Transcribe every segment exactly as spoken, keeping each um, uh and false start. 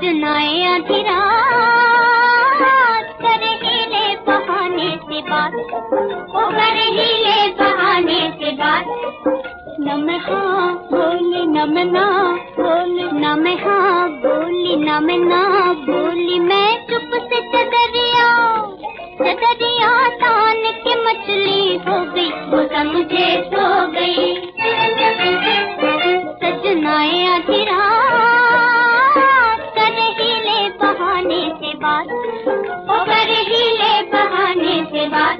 सजनाए आधी रात करे हीले बहाने से बात, वो करे हीले बहाने से बात। न मैं हाँ बोली न मैं ना बोली, न मैं हाँ बोली न मैं ना बोली, मैं चुप से चदरिया चदरिया तान के मछली हो गई, वो समझे सो गई। सजनाए आधी रात करे हीले बहाने से बात, वो करे हीले बहाने से बात।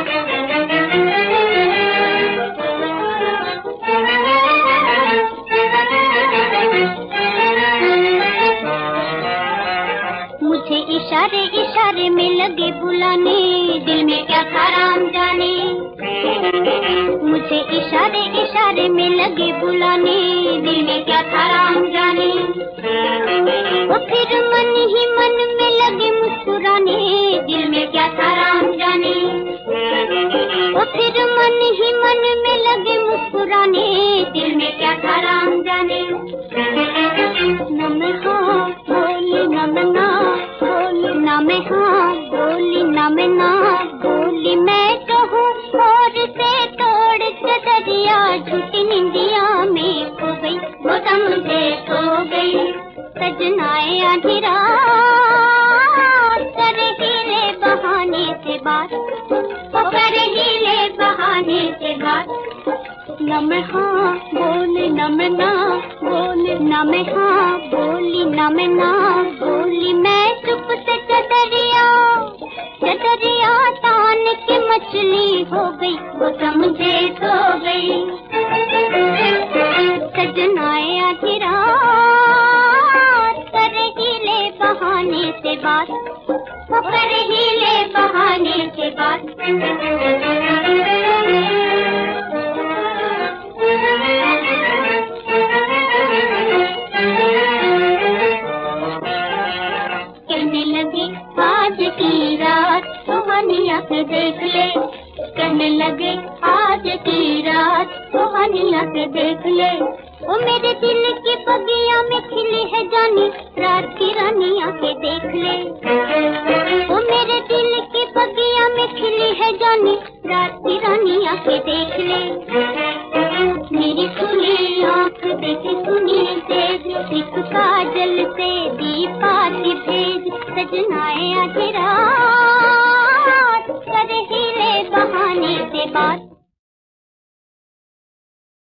मुझे इशारे इशारे में लगे बुलाने, दिल में क्या था राम जाने। मुझे इशारे इशारे में लगे बुलाने, दिल में क्या था राम जाने। वो फिर मन ही मन में लगे मुस्कुराने, दिल में क्या था राम जाने। वो फिर मन ही मन में लगे मुस्कुराने, दिल में क्या था राम जाने। न मैं हाँ बोली न मैं ना बोली, न मैं हाँ बोली न मैं ना बोली, मैं तो हूँ और से तोड़ चदरिया झूठी निंदिया में खो गई, वो समझे सो गई। सजनाए आधी रात करे हीले बहाने से बात, वो करे हीले बहाने से बात। न मैं हाँ बोली न मैं ना बोली, न मैं हाँ बोली न मैं ना बोली, मैं चुप से चदरिया चदरिया तान के मछली हो गई, वो समझे सो गई। सजनाए आधी रात करे हीले बहाने से बात, वो करे हीले बहाने से बात। कहने लगे आज की रात सुहानी आंखें देख ले, कहने लगे आज की रात सुहानी आंखें देख ले। वो मेरे दिल की बगिया में खिली है जानी, रात की रानी आंखें देख ले। वो मेरे दिल की बगिया में खिली है जानी, रात की रानी आंखें देख ले। मेरी खुली आंख देखे सुनी तेज, एक काजल से दीपाती भेज। सजनाए आधी रात करे हीले बहाने से बात,